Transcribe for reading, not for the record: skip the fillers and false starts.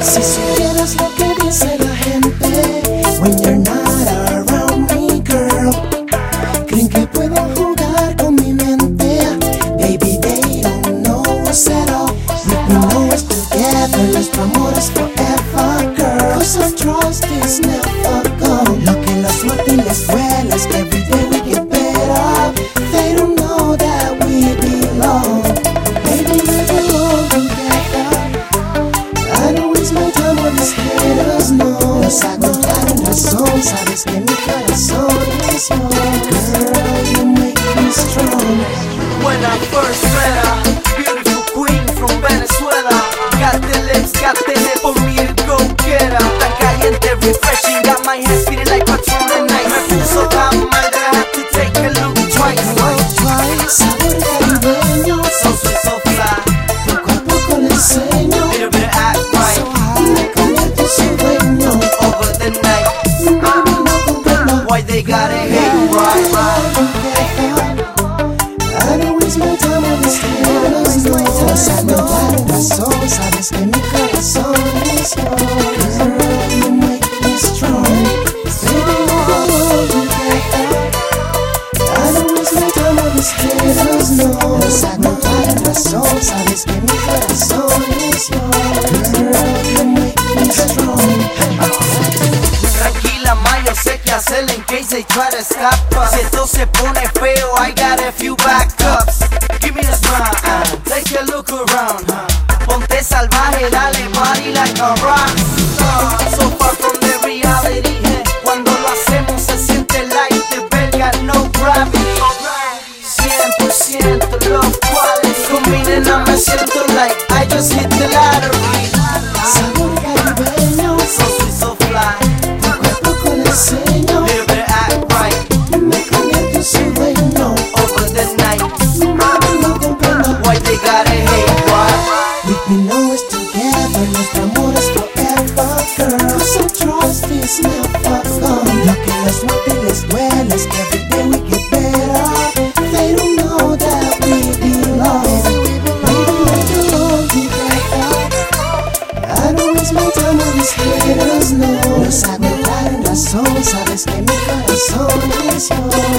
Si supieras lo que dice la gente when you're not around me, girl. Creen que pueden jugar con mi mente. Baby, they don't know what's at all. With me know it's together, nuestro amor es forever, girl. Cause our trust is never gone. Lo que los mata y les duele es que every day we get better. They don't know that we belong. Baby, we belong together. I don't waste my time on these haters, no. Los hago entrar en razón, sabes que mi corazón es yo. Girl, you make me strong. When I first met her, beautiful queen from Venezuela. Got the lips, got the hip on me, el go-getter. Tan caliente, refreshing, got my hands feeling like Patron Night. Me puso tan mal that I had to take a look twice. Sabor caribeño, So sweet, so fly, poco a poco le enseño. little bit of act right. Me convierto en su dueño. Over the night, Mami, no comprendo. why they gotta hate, right? I don't waste my time on these haters, no. Los hago entrar en razón, sabes que mi corazón es yo. Girl, you make me strong. Baby, we belong together. I don't waste my time on these haters, no. Los hago entrar en razón, sabes que mi corazón es yo. Girl, you make me strong. Tranquila, ma, yo sé qué hacer in case they try to stop us. Si esto se pone feo, I got a few backups. Give me a smile, take a look around. Ponte salvaje, dale party like a rock. So far from the reality, cuando lo hacemos se siente like the bell got no gravity. 100% love quality. Combinen, me siento like I just hit the lottery. Sabor caribeño, So sweet, so fly, poco a poco le enseño. little bit of act right. Me convierto en su dueño. Over the night, Mami, no comprendo. why they gotta hate, why? With me know it's together, nuestro amor es forever, girl. Cause our trust is never gone. Lo que los mata y les duele es que every day we get better. They don't know that we belong. Baby, we belong together. I don't waste my time on these haters, no. Los hago entrar en razón, sabes que mi corazón es yo.